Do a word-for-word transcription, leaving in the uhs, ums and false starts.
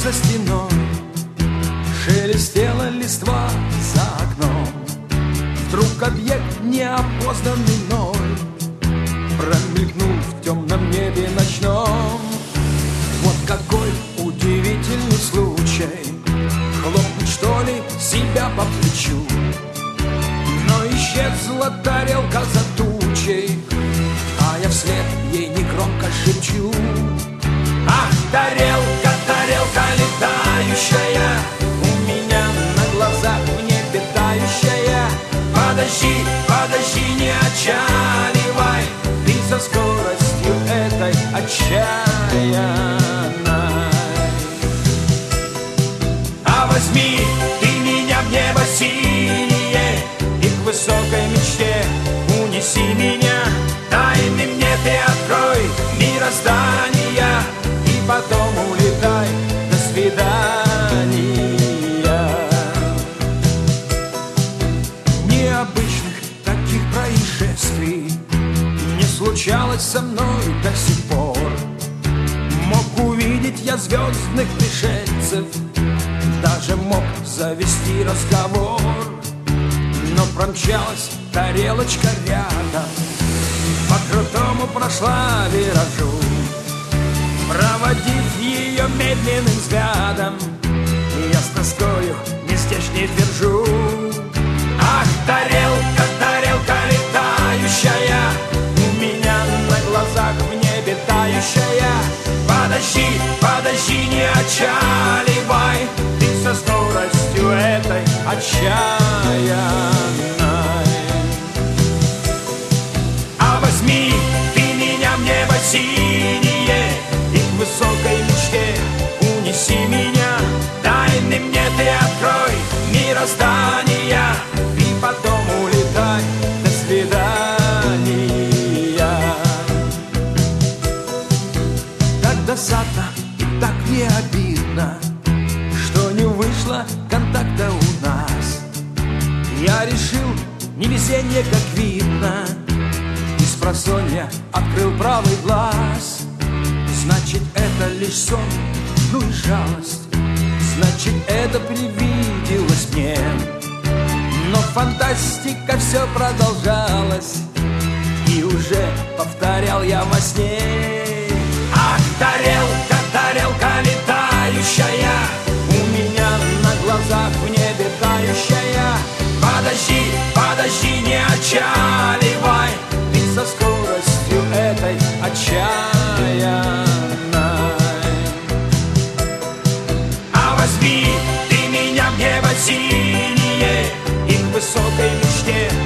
за стеной, шелестела листва за окном. Вдруг объект неопознанный мной промелькнул в темном небе ночном. Вот какой удивительный случай, хлопнуть что ли себя по плечу. Но исчезла тарелка за тучей, а я вслед ей негромко шепчу: ах, тарелка, тарелка летающая, у меня на глазах в небе тающая. Подожди, подожди, не отчаливай, ты со скоростью этой отчаянной. А возьми ты меня в небо синее и к высокой мечте унеси меня. Тайны мне ты открой мироздания, и потом улетай, до свидания. Необычных таких происшествий не случалось со мной до сих пор. Мог увидеть я звездных пришельцев, даже мог завести разговор. Но промчалась тарелочка рядом, по крутому прошла виражу, проводив ее медленным взглядом, я с тоскою нездешней держу. Ах, тарелка, тарелка летающая, у меня на глазах в небе тающая. Подожди, подожди, не отчаливай, ты со скоростью этой отчаянной. А возьми ты меня в небо синее и к высокой мечте унеси меня. Тайны мне ты открой мироздания, и потом улетай, до свидания. Так досадно и так не обидно, что не вышло контакта у нас. Я решил, невезение как видно, спросонья открыл правый глаз. Значит, это лишь сон, ну и жалость, значит, это привиделось мне. Но фантастика все продолжалась, и уже повторял я во сне. Ах, тарелка, тарелка летающая, у меня на глазах в небе тающая. Подожди, подожди, не отчаливай, ты со скоростью этой отчаянной. А возьми ты меня в небо синее и к высокой мечте